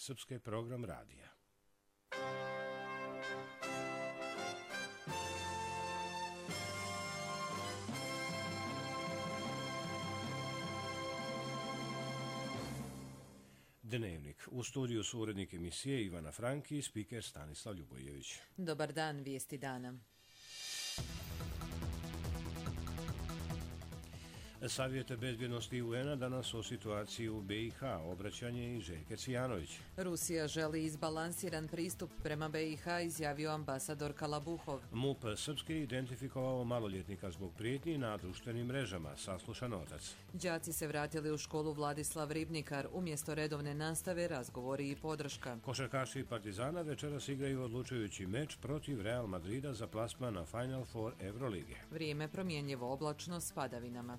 Srpske program radija. Dnevnik. U studiju su urednik emisije Ivana Franki i spiker Stanislav Ljubojević. Dobar dan, vijesti dana. Savjet bezbjednosti UN-a danas o situaciji u BiH, obraćanje i Željke Cvijanović. Rusija želi izbalansiran pristup prema BiH, izjavio ambasador Kalabuhov. MUP srpski identifikovao maloljetnika zbog prijetnji na društvenim mrežama, saslušan otac. Đaci se vratili u školu Vladislav Ribnikar, umjesto redovne nastave, razgovori i podrška. Košarkaši Partizana večeras igraju odlučujući meč protiv Real Madrida za plasman na Final Four Evrolige. Vrijeme promjenjivo, oblačno s padavinama.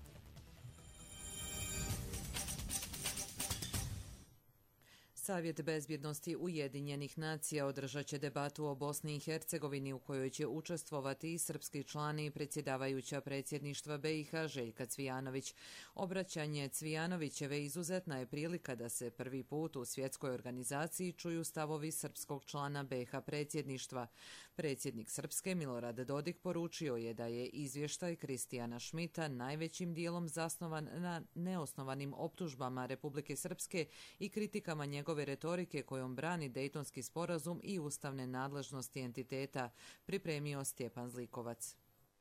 Savjet bezbjednosti Ujedinjenih nacija održat će debatu o Bosni i Hercegovini u kojoj će učestvovati i srpski člani i predsjedavajuća predsjedništva BiH Željka Cvijanović. Obraćanje Cvijanovićeve izuzetna je prilika da se prvi put u svjetskoj organizaciji čuju stavovi srpskog člana BiH predsjedništva. Predsjednik Srpske Milorad Dodik poručio je da je izvještaj Kristijana Šmita najvećim dijelom zasnovan na neosnovanim optužbama Republike Srpske i kritikama njegove retorike kojom brani Dejtonski sporazum i ustavne nadležnosti entiteta, pripremio Stjepan Zlikovac.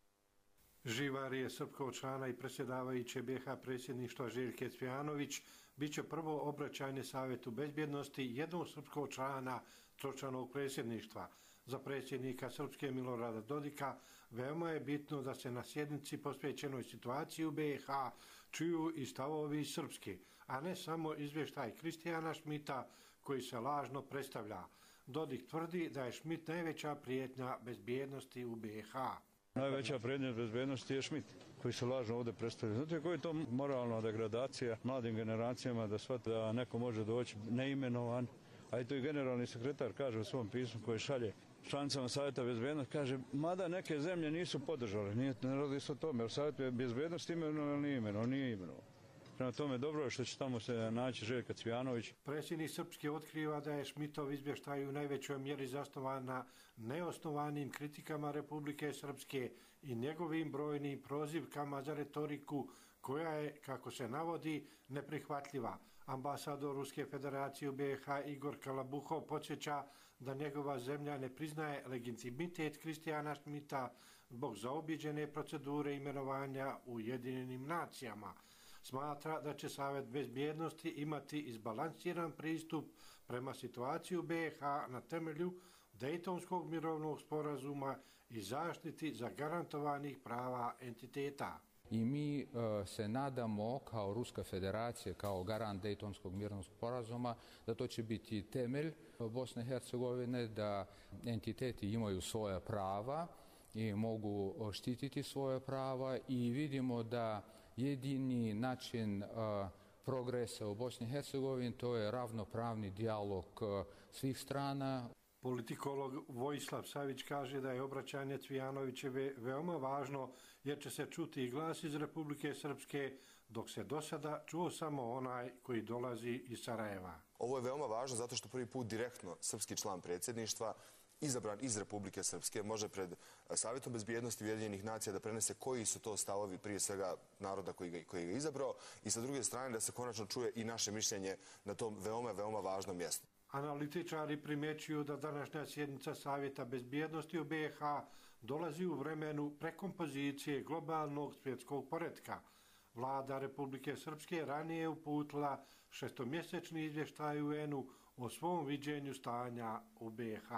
Živar je srpskog člana i predsjedavajuće BiH predsjedništva Željke Cvijanović biće prvo obraćanje Savjetu bezbjednosti jednog srpskog člana tročlanog predsjedništva. Za predsjednika Srpske Milorada Dodika veoma je bitno da se na sjednici posvećenoj situaciji u BiH čuju i stavovi srpski, a ne samo izvještaj Kristijana Šmita koji se lažno predstavlja. Dodik tvrdi da je Šmit najveća prijetnja bezbjednosti u BiH. Najveća prijetnja bezbjednosti je Šmit, koji se lažno ovdje predstavlja. Znate koja je to moralna degradacija mladim generacijama da shvate da neko može doći neimenovan, a i to i generalni sekretar kaže u svom pismu koje šalje članicama Savjeta bezbjednosti, kaže, mada neke zemlje nisu podržale, ne radi se o tome, jer Savjet bezbjednosti imenovao ili nije imenovao. Prema tome, dobro je što će tamo se naći Željka Cvijanović. Predsjednik Srpske otkriva da je Šmitov izvještaj u najvećoj mjeri zasnovan na neosnovanim kritikama Republike Srpske i njegovim brojnim prozivkama za retoriku koja je, kako se navodi, neprihvatljiva. Ambasador Ruske federacije u BiH Igor Kalabuhov podsjeća da njegova zemlja ne priznaje legitimitet Kristijana Šmita zbog zaobiđene procedure imenovanja u Ujedinjenim nacijama. Smatra da će Savjet bezbjednosti imati izbalansiran pristup prema situaciji u BiH na temelju Dejtonskog mirovnog sporazuma i zaštiti zagarantovanih prava entiteta. I mi se nadamo kao Ruska federacija, kao garant Dejtonskog mirovnog sporazuma, da to će biti temelj Bosne i Hercegovine, da entiteti imaju svoja prava i mogu štititi svoje prava i vidimo da jedini način progresa u Bosni i Hercegovini to je ravnopravni dijalog svih strana. Politikolog Vojislav Savić kaže da je obraćanje Cvijanovićeve veoma važno jer će se čuti i glas iz Republike Srpske, dok se do sada čuo samo onaj koji dolazi iz Sarajeva. Ovo je veoma važno zato što prvi put direktno srpski član predsjedništva izabran iz Republike Srpske može pred Savjetom bezbjednosti Ujedinjenih nacija da prenese koji su to stavovi prije svega naroda koji ga izabrao i sa druge strane da se konačno čuje i naše mišljenje na tom veoma važnom mjestu. Analitičari primjećuju da današnja sjednica Savjeta bezbjednosti u BiH dolazi u vremenu prekompozicije globalnog svjetskog poretka. Vlada Republike Srpske ranije je uputila šestomjesečni izvještaj UN-u o svom viđenju stanja u BiH.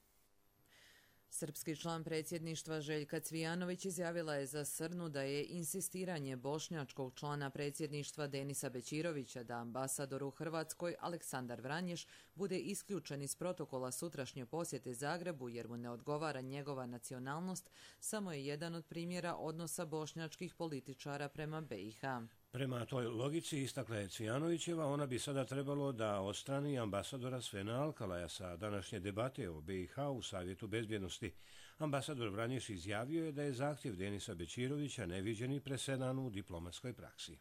Srpski član predsjedništva Željka Cvijanović izjavila je za Srnu da je insistiranje bošnjačkog člana predsjedništva Denisa Bećirovića da ambasador u Hrvatskoj Aleksandar Vranješ bude isključen iz protokola sutrašnje posjete Zagrebu jer mu ne odgovara njegova nacionalnost, samo je jedan od primjera odnosa bošnjačkih političara prema BiH. Prema toj logici, istakla je Cvijanovićeva, ona bi sada trebalo da odstrani ambasadora Svena Alkalaja sa današnje debate o BiH u Savjetu bezbjednosti. Ambasador Vranješ izjavio je da je zahtjev Denisa Bećirovića neviđeni presedan u diplomatskoj praksi.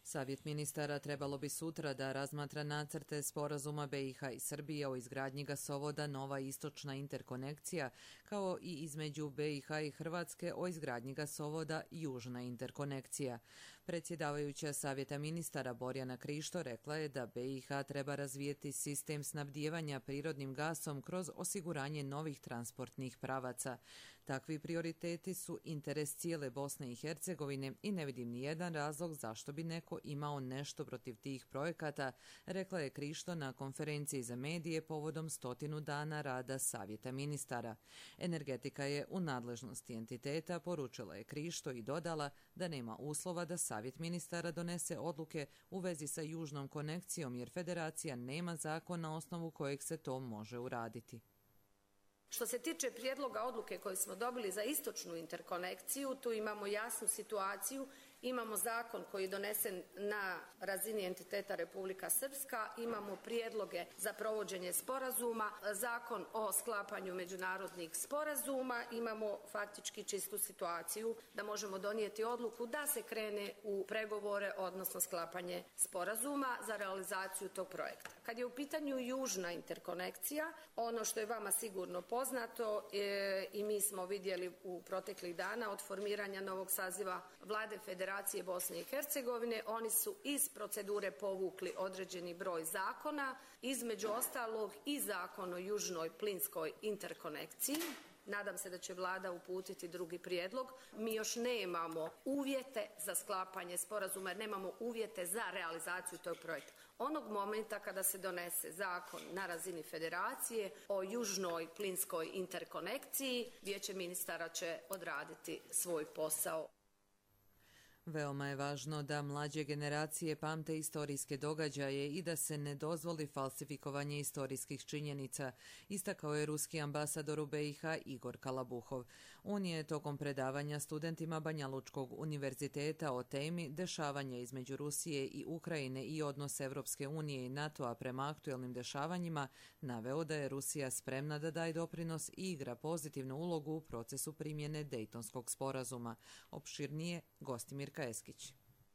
Savjet ministara trebalo bi sutra da razmatra nacrte sporazuma BiH i Srbije o izgradnji gasovoda Nova istočna interkonekcija, kao i između BiH i Hrvatske o izgradnji gasovoda Južna interkonekcija. Predsjedavajuća Savjeta ministara Borjana Krišto rekla je da BiH treba razvijeti sistem snabdijevanja prirodnim gasom kroz osiguranje novih transportnih pravaca. Takvi prioriteti su interes cijele Bosne i Hercegovine i ne vidim ni jedan razlog zašto bi neko imao nešto protiv tih projekata, rekla je Krišto na konferenciji za medije povodom 100 dana rada Savjeta ministara. Energetika je u nadležnosti entiteta, poručila je Krišto i dodala da nema uslova da Savjet ministara donese odluke u vezi sa južnom konekcijom jer federacija nema zakon na osnovu kojeg se to može uraditi. Što se tiče prijedloga odluke koju smo dobili za istočnu interkonekciju, tu imamo jasnu situaciju. Imamo zakon koji je donesen na razini entiteta Republika Srpska, imamo prijedloge za provođenje sporazuma, zakon o sklapanju međunarodnih sporazuma, imamo faktički čistu situaciju da možemo donijeti odluku da se krene u pregovore, odnosno sklapanje sporazuma za realizaciju tog projekta. Kad je u pitanju južna interkonekcija, ono što je vama sigurno poznato i mi smo vidjeli u proteklih dana od formiranja novog saziva Vlade Federacije Bosne i Hercegovine, oni su iz procedure povukli određeni broj zakona, između ostalog i zakon o južnoj plinskoj interkonekciji. Nadam se da će Vlada uputiti drugi prijedlog. Mi još nemamo uvjete za sklapanje sporazuma, jer nemamo uvjete za realizaciju tog projekta. Onog momenta kada se donese zakon na razini federacije o južnoj plinskoj interkonekciji, Vijeće ministara će odraditi svoj posao. Veoma je važno da mlađe generacije pamte istorijske događaje i da se ne dozvoli falsifikovanje istorijskih činjenica, istakao je ruski ambasador u BiH Igor Kalabuhov. On je tokom predavanja studentima Banjalučkog univerziteta o temi dešavanje između Rusije i Ukrajine i odnos Evropske unije i NATO-a prema aktuelnim dešavanjima naveo da je Rusija spremna da daje doprinos i igra pozitivnu ulogu u procesu primjene Dejtonskog sporazuma. Opširnije Gostimir Eskić.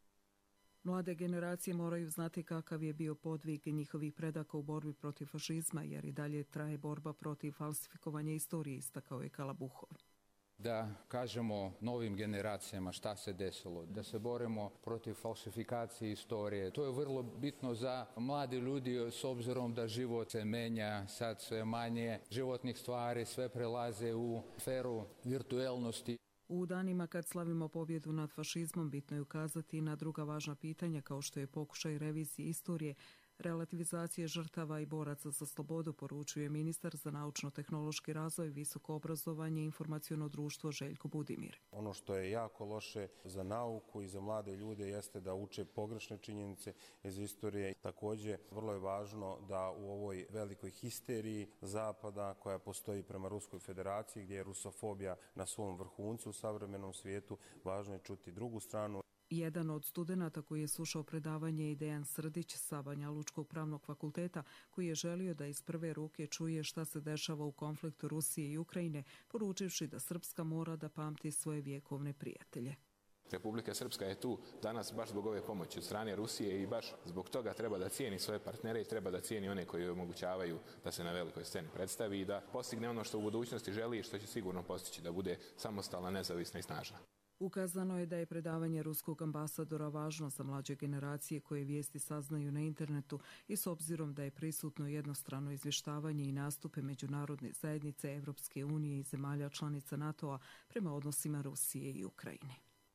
Mlade generacije moraju znati kakav je bio podvig njihovih predaka u borbi protiv fašizma, jer i dalje traje borba protiv falsifikovanja istorije, istakao je Kalabuhov. Da kažemo novim generacijama šta se desilo, da se borimo protiv falsifikacije istorije. To je vrlo bitno za mlade ljudi s obzirom da život se menja, sad sve manje životnih stvari, sve prelaze u sferu virtuelnosti. U danima kad slavimo pobjedu nad fašizmom, bitno je ukazati na druga važna pitanja kao što je pokušaj revizije istorije, relativizacije žrtava i boraca za slobodu, poručuje ministar za naučno-tehnološki razvoj, visoko obrazovanje i informaciono društvo Željko Budimir. Ono što je jako loše za nauku i za mlade ljude jeste da uče pogrešne činjenice iz istorije. Također, vrlo je važno da u ovoj velikoj histeriji Zapada koja postoji prema Ruskoj federaciji, gdje je rusofobija na svom vrhuncu u savremenom svijetu, važno je čuti drugu stranu. Jedan od studenata koji je slušao predavanje je Dejan Srdić sa Banjalučkog pravnog fakulteta, koji je želio da iz prve ruke čuje šta se dešava u konfliktu Rusije i Ukrajine, poručivši da Srpska mora da pamti svoje vjekovne prijatelje. Republika Srpska je tu danas baš zbog ove pomoći od strane Rusije i baš zbog toga treba da cijeni svoje partnere i treba da cijeni one koji omogućavaju da se na velikoj sceni predstavi i da postigne ono što u budućnosti želi i što će sigurno postići, da bude samostalna, nezavisna i snažna. Ukazano je da je predavanje ruskog ambasadora važno za mlađe generacije koje vijesti saznaju na internetu i s obzirom da je prisutno jednostrano izvještavanje i nastupe međunarodne zajednice Evropske unije i zemalja članica NATO-a prema odnosima Rusije i Ukrajine.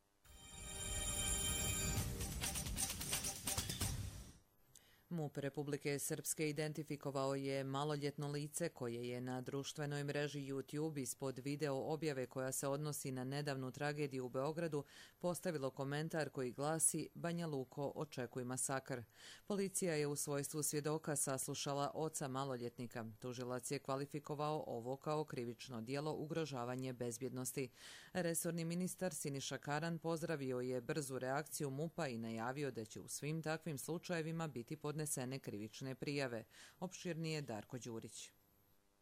MUP Republike Srpske identifikovao je maloljetno lice koje je na društvenoj mreži YouTube ispod video objave koja se odnosi na nedavnu tragediju u Beogradu postavilo komentar koji glasi Banja Luko, očekuj masakr. Policija je u svojstvu svjedoka saslušala oca maloljetnika. Tužilac je kvalifikovao ovo kao krivično djelo ugrožavanje bezbjednosti. Resorni ministar Siniša Karan pozdravio je brzu reakciju MUP-a i najavio da će u svim takvim slučajevima biti podnesene krivične prijave. Opširnije Darko Đurić.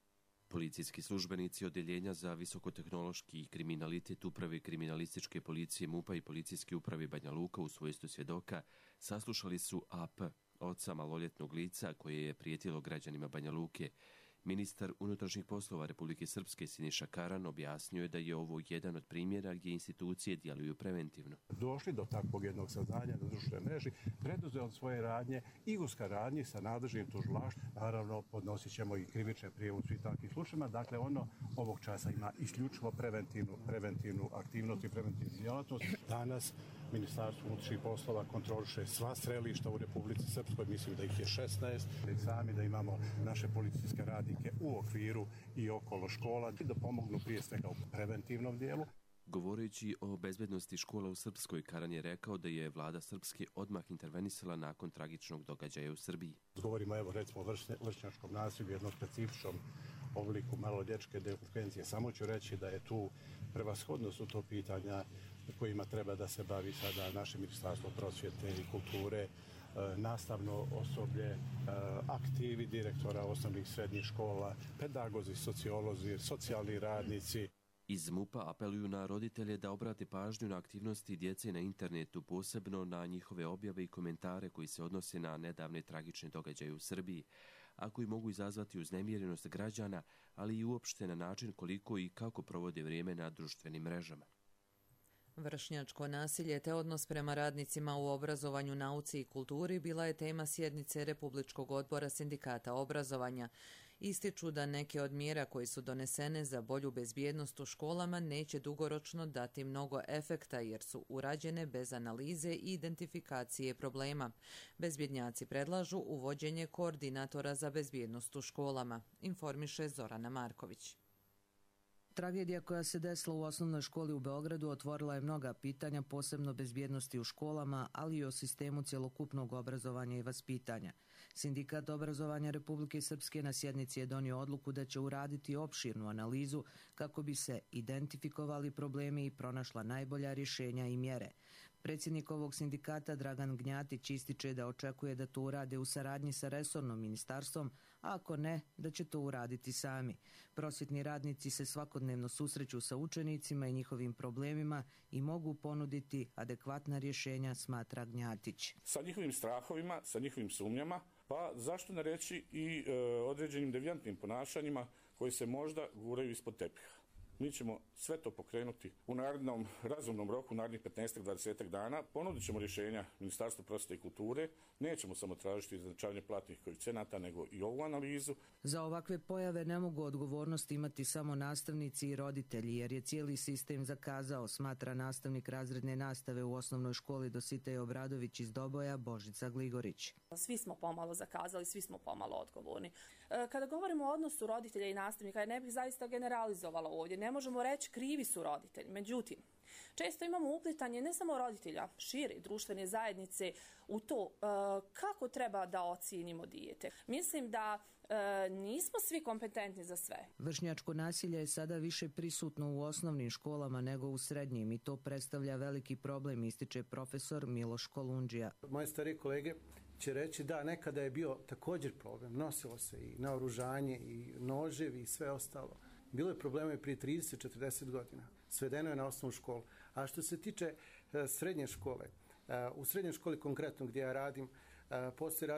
Policijski službenici Odjeljenja za visokotehnološki kriminalitet Uprave kriminalističke policije MUP-a i Policijske uprave Banja Luka u svojstvu svjedoka saslušali su AP, oca maloljetnog lica koje je prijetilo građanima Banja Luke. Ministar unutrašnjih poslova Republike Srpske Siniša Karan objasnio je da je ovo jedan od primjera gdje institucije djeluju preventivno. Došli do takvog jednog saznanja na društvenoj mreži, preduzeo svoje radnje i u saradnji sa nadležnim tužilaštvom. Naravno, podnosit ćemo i krivične prijave u svih takvih slučajevima. Dakle, ono ovog časa ima isključivo preventivnu aktivnost i preventivnu djelatnost. Danas Ministarstvo unutrašnjih poslova kontroliše sva strelišta u Republici Srpskoj, mislim da ih je 16, i sami da imamo naše policijske radnike u okviru i okolo škola da pomognu prije svega u preventivnom dijelu. Govoreći o bezbednosti škola u Srpskoj, Karan je rekao da je vlada Srpske odmah intervenisala nakon tragičnog događaja u Srbiji. Govorimo recimo o vršnjačkom nasilju, jednom specifičnom obliku malodječke delikvencije. Samo ću reći da je tu prevashodno su to pitanja kojima treba da se bavi sada naše Ministarstvo prosvjete i kulture, nastavno osoblje, aktivi direktora osnovnih srednjih škola, pedagozi, sociolozi, socijalni radnici. Iz MUP-a apeluju na roditelje da obrate pažnju na aktivnosti djece na internetu, posebno na njihove objave i komentare koji se odnose na nedavne tragične događaje u Srbiji, a koji mogu izazvati uznemirenost građana, ali i uopšte na način koliko i kako provode vrijeme na društvenim mrežama. Vršnjačko nasilje te odnos prema radnicima u obrazovanju, nauci i kulturi bila je tema sjednice Republičkog odbora sindikata obrazovanja. Ističu da neke od mjera koje su donesene za bolju bezbjednost u školama neće dugoročno dati mnogo efekta jer su urađene bez analize i identifikacije problema. Bezbjednjaci predlažu uvođenje koordinatora za bezbjednost u školama, informiše Zorana Marković. Tragedija koja se desila u osnovnoj školi u Beogradu otvorila je mnoga pitanja, posebno bezbjednosti u školama, ali i o sistemu cjelokupnog obrazovanja i vaspitanja. Sindikat obrazovanja Republike Srpske na sjednici je donio odluku da će uraditi opširnu analizu kako bi se identifikovali problemi i pronašla najbolja rješenja i mjere. Predsjednik ovog sindikata Dragan Gnjatić ističe da očekuje da to urade u saradnji sa resornom ministarstvom, a ako ne, da će to uraditi sami. Prosvjetni radnici se svakodnevno susreću sa učenicima i njihovim problemima i mogu ponuditi adekvatna rješenja, smatra Gnjatić. Sa njihovim strahovima, sa njihovim sumnjama, pa zašto ne reći i određenim devijantnim ponašanjima koji se možda guraju ispod tepiha. Mi ćemo sve to pokrenuti u narednom razumnom roku, narednih 15-20 dana. Ponudit ćemo rješenja Ministarstvu prosvjete i kulture. Nećemo samo tražiti izjednačavanje platnih koeficijenata, nego i ovu analizu. Za ovakve pojave ne mogu odgovornost imati samo nastavnici i roditelji, jer je cijeli sistem zakazao, smatra nastavnik razredne nastave u osnovnoj školi Dositej Obradović iz Doboja, Božica Gligorić. Svi smo pomalo zakazali, svi smo pomalo odgovorni. Kada govorimo o odnosu roditelja i nastavnika, ne bih zaista generalizovala ovdje. Ne možemo reći krivi su roditelji. Međutim, često imamo uplitanje ne samo roditelja, šire društvene zajednice u to kako treba da ocijenimo dijete. Mislim da nismo svi kompetentni za sve. Vršnjačko nasilje je sada više prisutno u osnovnim školama nego u srednjim i to predstavlja veliki problem, ističe profesor Miloš Kolundžija. Moje starije kolege će reći da nekada je bio također problem. Nosilo se i naoružanje i noževi i sve ostalo. Bilo je problema i prije 30-40 godina. Svedeno je na osnovnu školu. A što se tiče srednje škole, u srednjoj školi konkretno gdje ja radim, postoje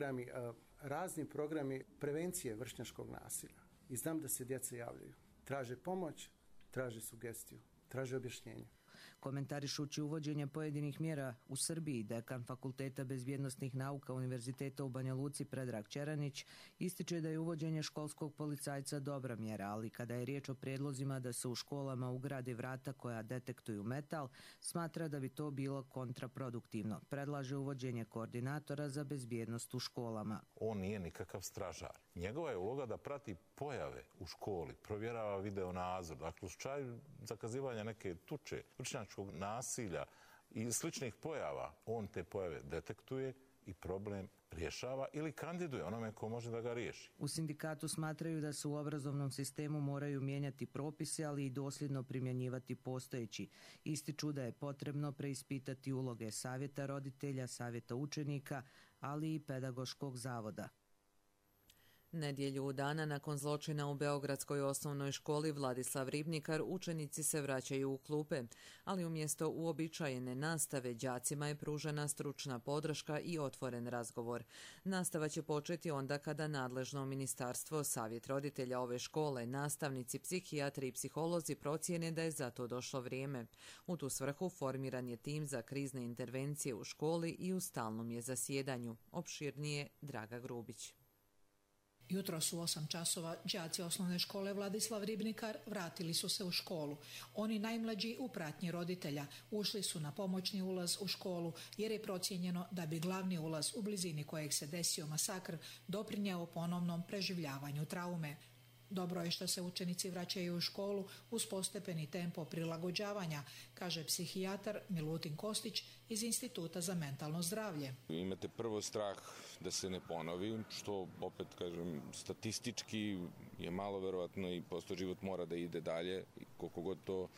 razni programi prevencije vršnjačkog nasilja. I znam da se djeca javljaju. Traže pomoć, traže sugestiju, traže objašnjenje. Komentarišući uvođenje pojedinih mjera u Srbiji, dekan Fakulteta bezbjednosnih nauka Univerziteta u Banja Luci Predrag Čeranić ističe da je uvođenje školskog policajca dobra mjera, ali kada je riječ o prijedlozima da se u školama ugrade vrata koja detektuju metal, smatra da bi to bilo kontraproduktivno. Predlaže uvođenje koordinatora za bezbjednost u školama. On nije nikakav stražar. Njegova je uloga da prati pojave u školi, provjerava video nadzor. Dakle, u slučaju zakazivanja neke tuče, vršnjačkog nasilja i sličnih pojava, on te pojave detektuje i problem rješava ili kandiduje onome ko može da ga riješi. U sindikatu smatraju da se u obrazovnom sistemu moraju mijenjati propise, ali i dosljedno primjenjivati postojeći. Ističu da je potrebno preispitati uloge savjeta roditelja, savjeta učenika, ali i pedagoškog zavoda. Nedjelju dana nakon zločina u Beogradskoj osnovnoj školi Vladislav Ribnikar učenici se vraćaju u klupe, ali umjesto uobičajene nastave đacima je pružena stručna podrška i otvoren razgovor. Nastava će početi onda kada nadležno ministarstvo, savjet roditelja ove škole, nastavnici, psihijatri i psiholozi procijene da je za to došlo vrijeme. U tu svrhu formiran je tim za krizne intervencije u školi i u stalnom je zasjedanju. Opširnije Draga Grubić. Jutros u 8 časova đaci osnovne škole Vladislav Ribnikar vratili su se u školu. Oni najmlađi u pratnji roditelja ušli su na pomoćni ulaz u školu jer je procijenjeno da bi glavni ulaz u blizini kojeg se desio masakr doprinjeo ponovnom preživljavanju traume. Dobro je što se učenici vraćaju u školu uz postepeni tempo prilagođavanja, kaže psihijatar Milutin Kostić iz Instituta za mentalno zdravlje. Imate prvo strah da se ne ponovi, što opet kažem statistički je malo verovatno i posto život mora da ide dalje, koliko god to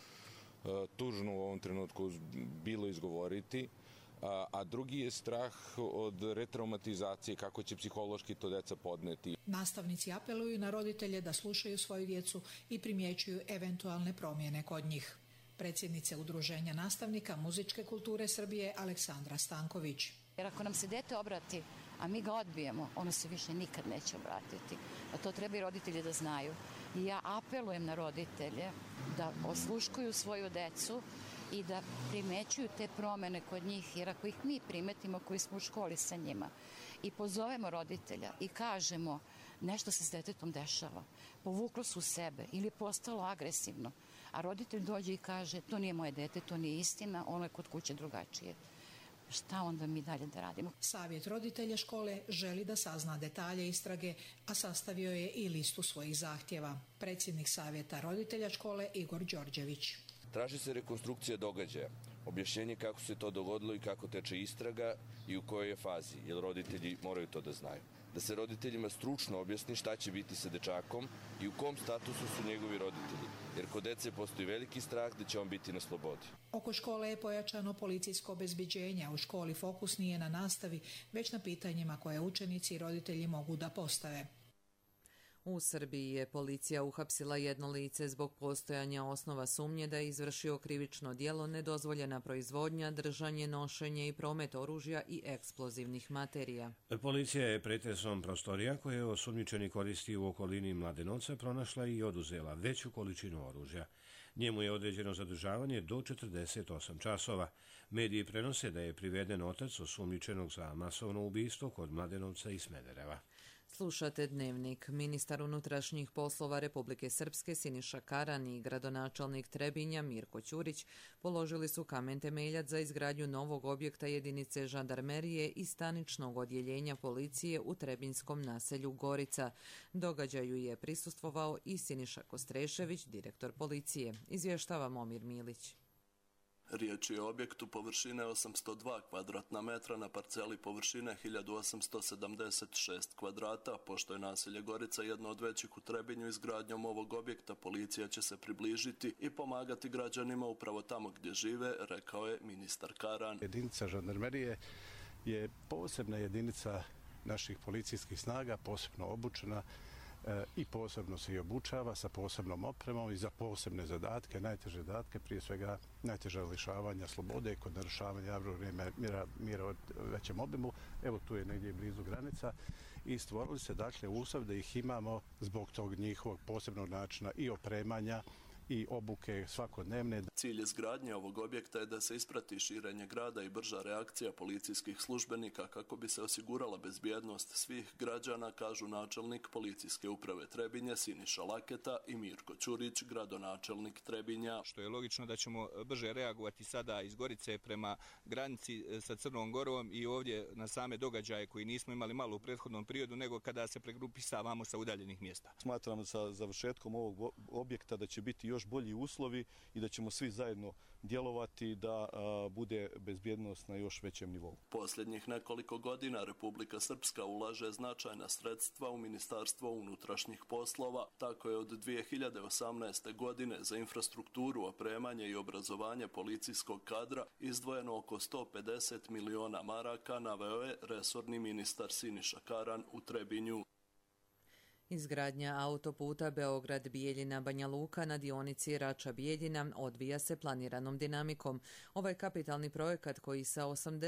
tužno u ovom trenutku bilo izgovoriti. A drugi je strah od retraumatizacije, kako će psihološki to deca podneti. Nastavnici apeluju na roditelje da slušaju svoju djecu i primjećuju eventualne promjene kod njih. Predsjednica Udruženja nastavnika muzičke kulture Srbije Aleksandra Stanković. Jer ako nam se dete obrati, a mi ga odbijemo, ono se više nikad neće obratiti. A to treba i roditelji da znaju. I ja apelujem na roditelje da osluškuju svoju decu i da primećuju te promjene kod njih, jer ako ih mi primetimo koji smo u školi sa njima i pozovemo roditelja i kažemo nešto se s detetom dešava, povuklo su sebe ili postalo agresivno, a roditelj dođe i kaže to nije moje dete, to nije istina, ono je kod kuće drugačije. Šta onda mi dalje da radimo? Savjet roditelja škole želi da sazna detalje istrage, a sastavio je i listu svojih zahtjeva. Predsjednik savjeta roditelja škole Igor Đorđević. Traži se rekonstrukcija događaja, objašnjenje kako se to dogodilo i kako teče istraga i u kojoj je fazi, jer roditelji moraju to da znaju. Da se roditeljima stručno objasni šta će biti sa dečakom i u kom statusu su njegovi roditelji, jer kod dece postoji veliki strah da će on biti na slobodi. Oko škole je pojačano policijsko obezbeđenje, a u školi fokus nije na nastavi, već na pitanjima koje učenici i roditelji mogu da postave. U Srbiji je policija uhapsila jedno lice zbog postojanja osnova sumnje da je izvršio krivično djelo nedozvoljena proizvodnja, držanje, nošenje i promet oružja i eksplozivnih materija. Policija je pretresom prostorija koje je osumnjičeni koristi u okolini Mladenovca pronašla i oduzela veću količinu oružja. Njemu je određeno zadržavanje do 48 časova. Mediji prenose da je priveden otac osumnjičenog za masovno ubistvo kod Mladenovca i Smedereva. Slušate Dnevnik. Ministar unutrašnjih poslova Republike Srpske Siniša Karan i gradonačelnik Trebinja Mirko Ćurić položili su kamen temeljac za izgradnju novog objekta jedinice žandarmerije i staničnog odjeljenja policije u trebinjskom naselju Gorica. Događaju je prisustvovao i Siniša Kostrešević, direktor policije. Izvještava Momir Milić. Riječ je o objektu površine 802 kvadratna metra na parceli površine 1876 kvadrata. Pošto je naselje Gorica jedno od većih u Trebinju, izgradnjom ovog objekta policija će se približiti i pomagati građanima upravo tamo gdje žive, rekao je ministar Karan. Jedinica žandarmerije je posebna jedinica naših policijskih snaga, posebno obučena i posebno se i obučava sa posebnom opremom i za posebne zadatke, najteže zadatke, prije svega najteža lišavanja slobode kod narušavanja javnog mira od većem obimu. Evo tu je negdje blizu granica i stvorili se dakle uslov da ih imamo zbog tog njihovog posebnog načina i opremanja i obuke svakodnevne. Cilj izgradnje ovog objekta je da se isprati širenje grada i brža reakcija policijskih službenika kako bi se osigurala bezbjednost svih građana, kažu načelnik policijske uprave Trebinja Siniša Laketa i Mirko Ćurić, gradonačelnik Trebinja. Što je logično da ćemo brže reagovati sada iz Gorice prema granici sa Crnom Gorom i ovdje na same događaje koji nismo imali malo u prethodnom periodu nego kada se pregrupisavamo sa udaljenih mjesta. Smatramo sa završetkom ovog objekta da će biti još bolji uslovi i da ćemo svi zajedno djelovati da bude bezbjednost na još većem nivou. Posljednjih nekoliko godina Republika Srpska ulaže značajna sredstva u Ministarstvo unutrašnjih poslova. Tako je od 2018. godine za infrastrukturu, opremanje i obrazovanje policijskog kadra izdvojeno oko 150 miliona maraka, naveo je resorni ministar Siniša Karan u Trebinju. Izgradnja autoputa Beograd-Bijeljina-Banja Luka na dionici Rača-Bijeljina odvija se planiranom dinamikom. Ovaj kapitalni projekat koji sa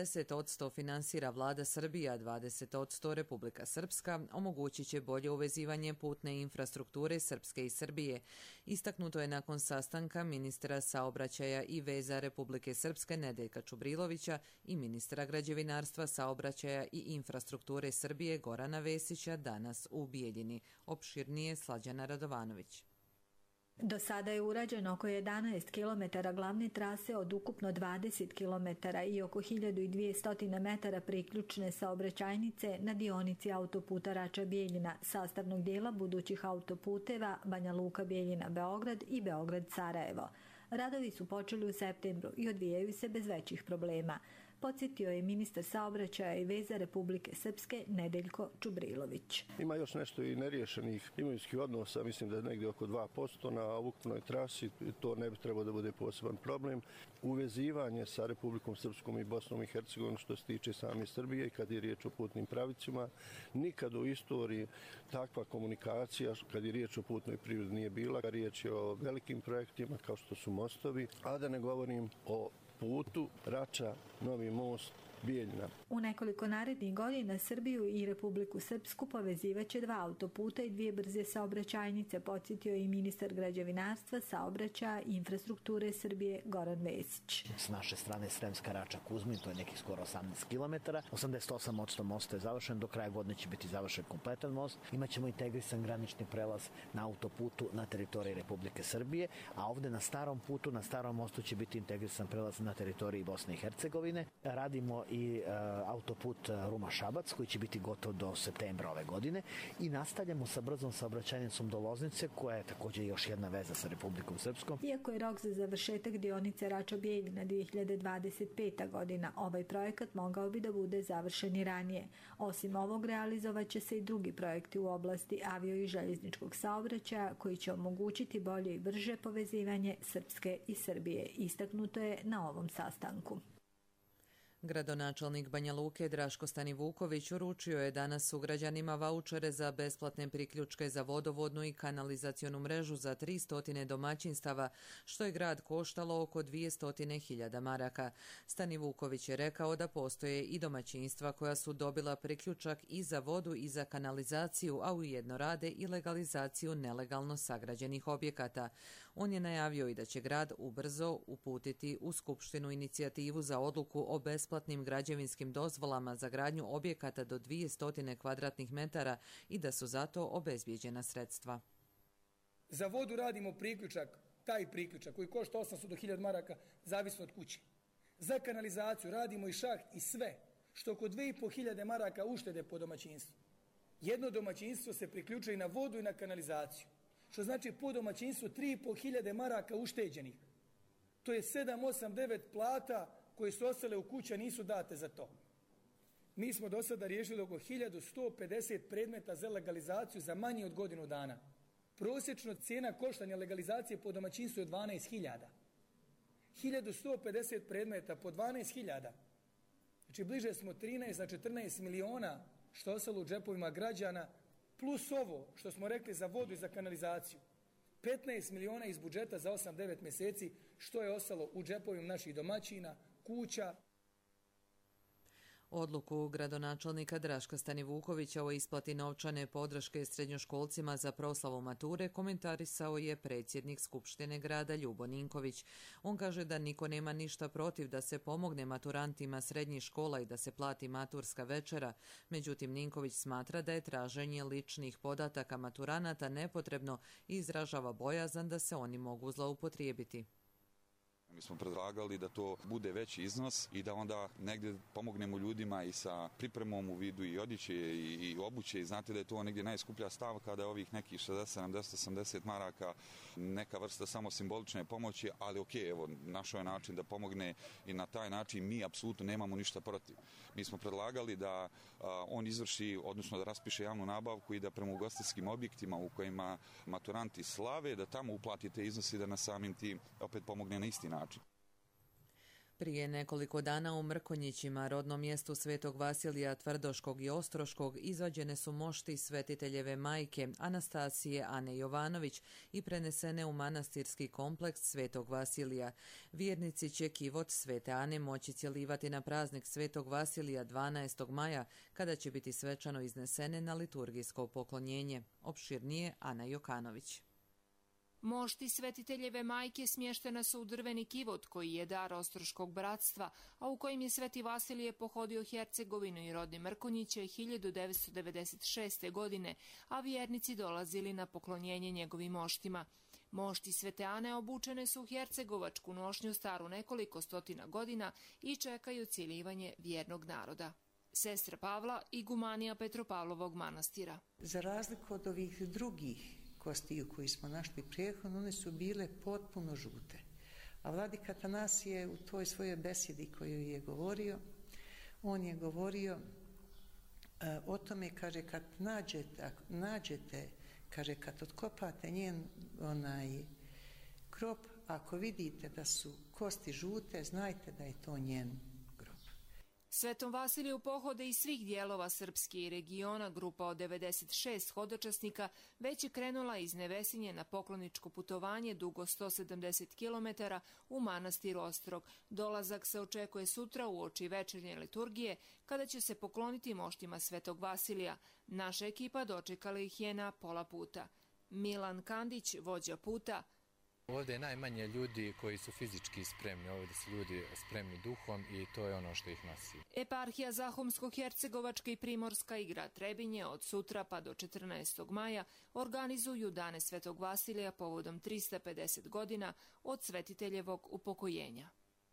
80% finansira vlada Srbija, 20% Republika Srpska, omogućit će bolje uvezivanje putne infrastrukture Srpske i Srbije. Istaknuto je nakon sastanka ministra saobraćaja i veza Republike Srpske Nedeljka Čubrilovića i ministra građevinarstva, saobraćaja i infrastrukture Srbije Gorana Vesića danas u Bijeljini. Opširnije Slađana Radovanović. Do sada je urađeno oko 11 km glavne trase od ukupno 20 km i oko 1200 metara priključne saobraćajnice na dionici autoputa Rača-Bijeljina, sastavnog dijela budućih autoputeva Banja Luka-Bijeljina-Beograd i Beograd-Sarajevo. Radovi su počeli u septembru i odvijaju se bez većih problema, podsjetio je ministar saobraćaja i veza Republike Srpske Nedeljko Čubrilović. Ima još nešto i neriješenih imovinskih odnosa, mislim da je negdje oko 2% na ukupnoj trasi, to ne bi trebalo da bude poseban problem. Uvezivanje sa Republikom Srpskom i Bosnom i Hercegovinom što se tiče same Srbije, kad je riječ o putnim pravicima, nikad u istoriji takva komunikacija, kad je riječ o putnoj privredi, nije bila. Riječ je o velikim projektima kao što su mostovi, a da ne govorim o putu Rača, Novi most, Bijeljina. U nekoliko narednih godina Srbiju i Republiku Srpsku povezivaće 2 autoputa i 2 brze saobraćajnice, podsjetio je i ministar građevinarstva, saobraćaja i infrastrukture Srbije Goran Vesić. S naše strane Sremska Rača Kuzmin, to je nekih skoro 18 km, 88% mosta je završen, do kraja godine će biti završen kompletan most. Imaćemo integrisan granični prelaz na autoputu na teritoriji Republike Srbije, a ovde na starom putu, na starom mostu će biti integrisan prelaz na teritoriji Bosne i Hercegovine. Radimo i autoput Ruma-Šabac koji će biti gotov do septembra ove godine i nastavljamo sa brzom saobraćajnicom do Loznice koja je također još jedna veza sa Republikom Srpskom. Iako je rok za završetak dionice Rača-Bijeljina 2025. godina, ovaj projekat mogao bi da bude završen i ranije. Osim ovog realizovaće se i drugi projekti u oblasti avio i željezničkog saobraćaja koji će omogućiti bolje i brže povezivanje Srpske i Srbije, istaknuto je na ovom sastanku. Gradonačelnik Banja Luke Draško Stanivuković uručio je danas sugrađanima vaučere za besplatne priključke za vodovodnu i kanalizacionu mrežu za 300 domaćinstava, što je grad koštalo oko 200.000 maraka. Stanivuković je rekao da postoje i domaćinstva koja su dobila priključak i za vodu i za kanalizaciju, a ujedno rade i legalizaciju nelegalno sagrađenih objekata. On je najavio i da će grad ubrzo uputiti u Skupštinu inicijativu za odluku o besplatnim građevinskim dozvolama za gradnju objekata do 200 kvadratnih metara i da su zato obezbijeđena sredstva. Za vodu radimo priključak, taj priključak koji košta 800 do 1000 maraka, zavisno od kuće. Za kanalizaciju radimo i šaht i sve, što oko 2500 maraka uštede po domaćinstvu. Jedno domaćinstvo se priključuje na vodu i na kanalizaciju, što znači po domaćinstvu 3500 maraka ušteđenih. To je 7, 8, 9 plata koje su ostale u kući, nisu date za to. Mi smo do sada riješili oko 1150 predmeta za legalizaciju za manje od godinu dana. Prosječno cijena koštanja legalizacije po domaćinstvu je 12.000. 1150 predmeta po 12.000. Znači bliže smo 13 na 14 miliona što je ostalo u džepovima građana, plus ovo što smo rekli za vodu i za kanalizaciju. 15 miliona iz budžeta za 8-9 mjeseci što je ostalo u džepovima naših domaćina, kuća. Odluku gradonačelnika Draška Stanivukovića o isplati novčane podrške srednjoškolcima za proslavu mature komentarisao je predsjednik Skupštine grada Ljubo Ninković. On kaže da niko nema ništa protiv da se pomogne maturantima srednjih škola i da se plati maturska večera. Međutim, Ninković smatra da je traženje ličnih podataka maturanata nepotrebno i izražava bojazan da se oni mogu zloupotrijebiti. Mi smo predlagali da to bude veći iznos i da onda negdje pomognemo ljudima i sa pripremom u vidu i odjeće i obuće. I znate da je to negdje najskuplja stavka, da je ovih nekih 60, 70, 80 maraka neka vrsta samo simbolične pomoći, ali ok, evo, našao je način da pomogne i na taj način mi apsolutno nemamo ništa protiv. Mi smo predlagali da on izvrši, odnosno da raspiše javnu nabavku i da prema ugostiteljskim objektima u kojima maturanti slave, da tamo uplatite iznosi da na samim tim opet pomogne na isti način. Prije nekoliko dana u Mrkonjićima, rodnom mjestu Svetog Vasilija Tvrdoškog i Ostroškog, izvađene su mošti svetiteljeve majke Anastasije Ane Jovanović i prenesene u manastirski kompleks Svetog Vasilija. Vjernici će kivot Svete Ane moći cjelivati na praznik Svetog Vasilija 12. maja, kada će biti svečano iznesene na liturgijsko poklonjenje. Opširnije Ana Jokanović. Mošti svetiteljeve majke smještena su u drveni kivot koji je dar Ostroškog bratstva, a u kojim je Sveti Vasilije pohodio Hercegovinu i rodni Mrkonjiće 1996. godine, a vjernici dolazili na poklonjenje njegovim moštima. Mošti Svete Ane obučene su u hercegovačku nošnju staru nekoliko stotina godina i čekaju cijelivanje vjernog naroda. Sestra Pavla, igumanija Petropavlovog manastira. Za razliku od ovih drugih kostiju koji smo našli prethodno, one su bile potpuno žute. A vladika Atanasije u toj svojoj besjedi koju je govorio, on je govorio o tome, kaže, kad nađete, kaže, kad otkopate njen grob, ako vidite da su kosti žute, znajte da je to njen. Svetom Vasiliju pohode iz svih dijelova Srpske i regiona. Grupa od 96 hodočasnika već je krenula iz Nevesinje na pokloničko putovanje dugo 170 km u manastir Ostrog. Dolazak se očekuje sutra uoči večernje liturgije, kada će se pokloniti moštima Svetog Vasilija. Naša ekipa dočekala ih je na pola puta. Milan Kandić, vođa puta. Ovdje je najmanje ljudi koji su fizički spremni, ovdje su ljudi spremni duhom i to je ono što ih nosi. Eparhija Zahumsko-Hercegovačka i Primorska i grad Trebinje od sutra pa do 14. maja organizuju Dane Svetog Vasilija povodom 350 godina od svetiteljevog upokojenja.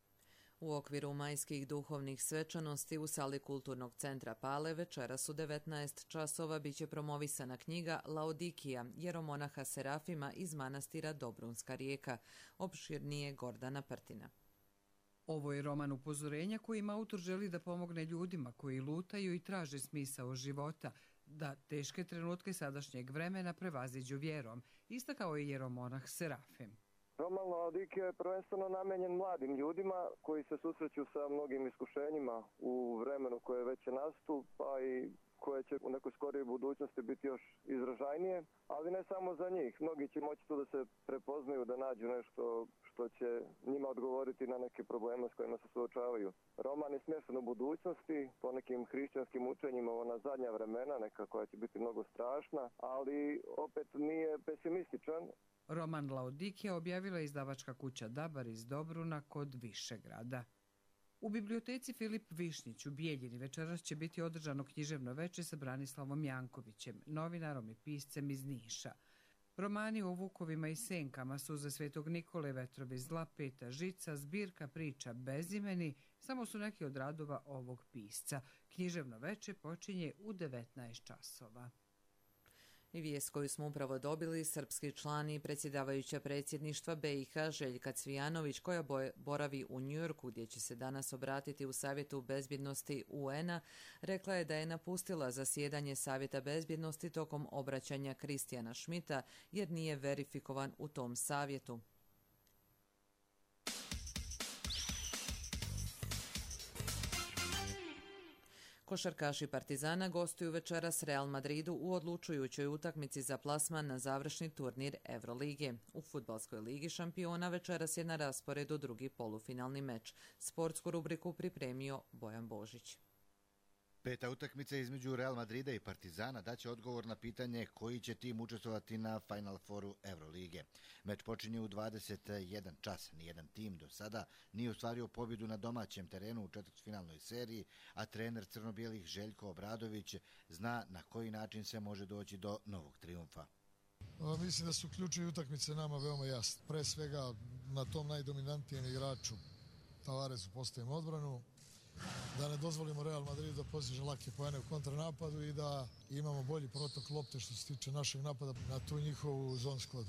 U okviru majskih duhovnih svečanosti u sali Kulturnog centra Pale večeras u 19 časova biće promovisana knjiga Laodikija jeromonaha Serafima iz manastira Dobrunska Rijeka. Opširnije Gordana Prtina. Ovo je roman upozorenja kojim autor želi da pomogne ljudima koji lutaju i traže smisao života, da teške trenutke sadašnjeg vremena prevaziđu vjerom, istakao je jeromonah Serafim. Roman Laodikija je prvenstveno namenjen mladim ljudima koji se susreću sa mnogim iskušenjima u vremenu koje već je nastup, pa i koje će u nekoj skorijoj budućnosti biti još izražajnije, ali ne samo za njih. Mnogi će moći tu da se prepoznaju, da nađu nešto što će njima odgovoriti na neke probleme s kojima se suočavaju. Roman je smješten u budućnosti, po nekim hrišćanskim učenjima, ona zadnja vremena, neka koja će biti mnogo strašna, ali opet nije pesimističan. Roman Laodikija objavila izdavačka kuća Dabar iz Dobruna kod Višegrada. U biblioteci Filip Višnjić u Bijeljini večeras će biti održano književno veče sa Branislavom Jankovićem, novinarom i piscem iz Niša. Romani o vukovima i senkama, Suze Svetog Nikole, Vetrovi zla, Peta žica, zbirka priča Bezimeni, samo su neki od radova ovog pisca. Književno veče počinje u 19 časova. I vijest koju smo upravo dobili, srpski član i predsjedavajuća predsjedništva BiH Željka Cvijanović, koja boravi u Njujorku gdje će se danas obratiti u Savjetu bezbjednosti UN-a, rekla je da je napustila zasjedanje Savjeta bezbjednosti tokom obraćanja Kristijana Šmita jer nije verifikovan u tom savjetu. Košarkaši Partizana gostuju večeras Real Madridu u odlučujućoj utakmici za plasman na završni turnir Evrolige. U fudbalskoj ligi šampiona večeras je na rasporedu drugi polufinalni meč. Sportsku rubriku pripremio Bojan Božić. Peta utakmica između Real Madrida i Partizana daće odgovor na pitanje koji će tim učestvovati na Final Fouru Evrolige. Meč počinje u 21 čas. Nijedan tim do sada nije ostvario pobjedu na domaćem terenu u četvrtfinalnoj seriji, a trener crno-bijelih Željko Obradović zna na koji način se može doći do novog trijumfa. Mislim da su ključne utakmice nama veoma jasne. Pre svega na tom najdominantnijem igraču Tavaresu postavimo odbranu, da ne dozvolimo Real Madrid da postiže lake poene u kontranapadu i da imamo bolji protok lopte što se tiče našeg napada na tu njihovu zonsku odbranu.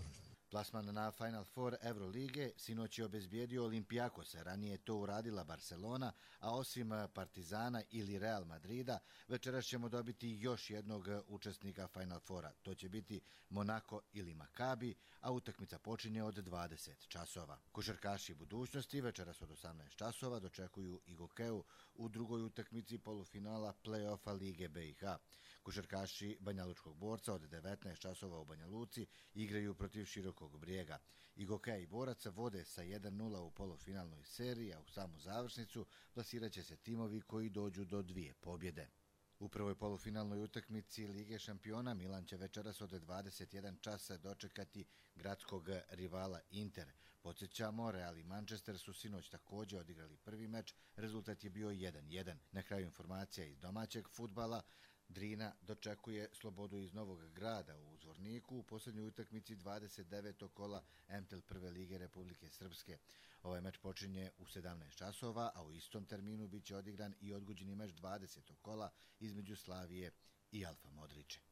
Plasman na Final Four Evrolige sinoć je obezbijedio Olympiakos, ranije to uradila Barcelona, a osim Partizana ili Real Madrida, večeras ćemo dobiti još jednog učesnika Final Fora. To će biti Monaco ili Maccabi, a utakmica počinje od 20 časova. Košarkaši budućnosti večeras od 18 časova dočekuju Igokeu u drugoj utakmici polufinala play-offa Lige BiH. Košarkaši Banjalučkog Borca od 19 časova u Banja Luci igraju protiv Širokog Brijega. Igokeja i Borac vode sa 1:0 u polufinalnoj seriji, a u samu završnicu plasirat će se timovi koji dođu do 2 pobjede. U prvoj polufinalnoj utakmici Lige šampiona Milan će večeras od 21 časa dočekati gradskog rivala Inter. Podsjećamo, Real i Manchester su sinoć također odigrali prvi meč, rezultat je bio 1:1. Na kraju informacija iz domaćeg fudbala, Drina dočekuje Slobodu iz Novog Grada u Zvorniku u posljednjoj utakmici 29. kola MTEL prve lige Republike Srpske. Ovaj meč počinje u 17 časova, a u istom terminu bit će odigran i odgođeni meč 20. kola između Slavije i Alfa Modriče.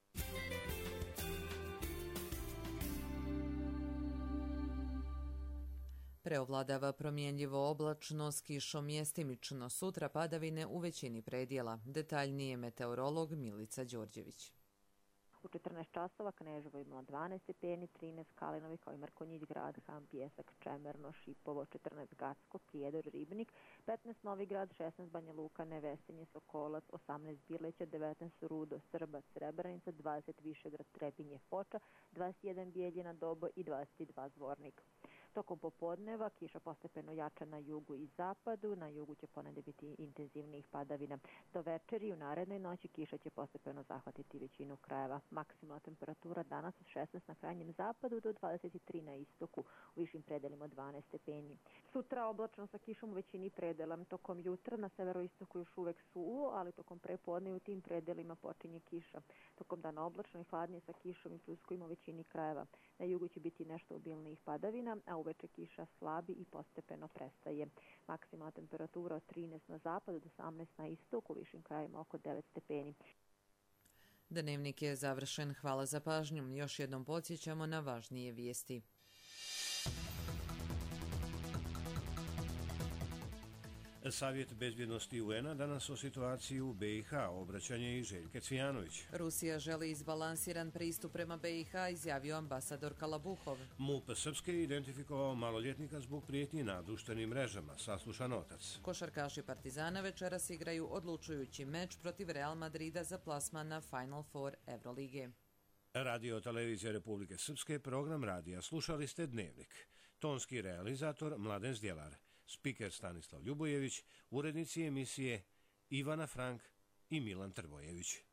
Preovladava promjenljivo oblačno s kišom mjestimično, sutra padavine u većini predjela. Detaljnije meteorolog Milica Đorđević. U 14 časova Kneževo imala 12 stepeni, 13 Kalinovi kao i Mrkonjić Grad, Han, Pjesak, Čemerno, Šipovo, 14 Gacko, Prijedor, Ribnik, 15 Novi Grad, 16 Banja Luka, Nevesinje, Sokolac, 18 Birleća, 19 Rudo, Srbac, Srebrenica, 20 Višegrad, Trebinje, Foča, 21 Bijeljina, Dobo i 22 Zvornik. Tokom popodneva kiša postepeno jača na jugu i zapadu, na jugu će ponegdje biti intenzivnijih padavina. Do večeri i u narednoj noći kiša će postepeno zahvatiti većinu krajeva. Maksimalna temperatura danas od 16 na krajnjem zapadu do 23 na istoku, u višim predelima 12 stepeni. Sutra oblačno sa kišom u većini predela. Tokom jutra na severoistoku još uvek suvo, ali tokom prepodne u tim predelima počinje kiša. Tokom dana oblačno i hladnije sa kišom i pljuskovima u većini krajeva. Na jugu će biti nešto obilnijih padavina, a uveče kiša slabi i postepeno prestaje. Maksimalna temperatura od 13 na zapadu do 18 na istoku, u višim krajima oko 9 stepeni. Dnevnik je završen. Hvala za pažnju. Još jednom podsjećamo na važnije vijesti. Savjet bezbjednosti UN-a danas o situaciji u BiH, obraćanje i Željke Cvijanović. Rusija želi izbalansiran pristup prema BiH, izjavio ambasador Kalabuhov. MUP Srpske identifikovao maloljetnika zbog prijetnji na društvenim mrežama, saslušan otac. Košarkaši Partizana večeras igraju odlučujući meč protiv Real Madrida za plasman na Final Four Evrolige. Radio televizija Republike Srpske, program radija. Slušali ste Dnevnik. Tonski realizator Mladen Zdjelar. Spiker Stanislav Ljubojević, urednici emisije Ivana Frank i Milan Trbojević.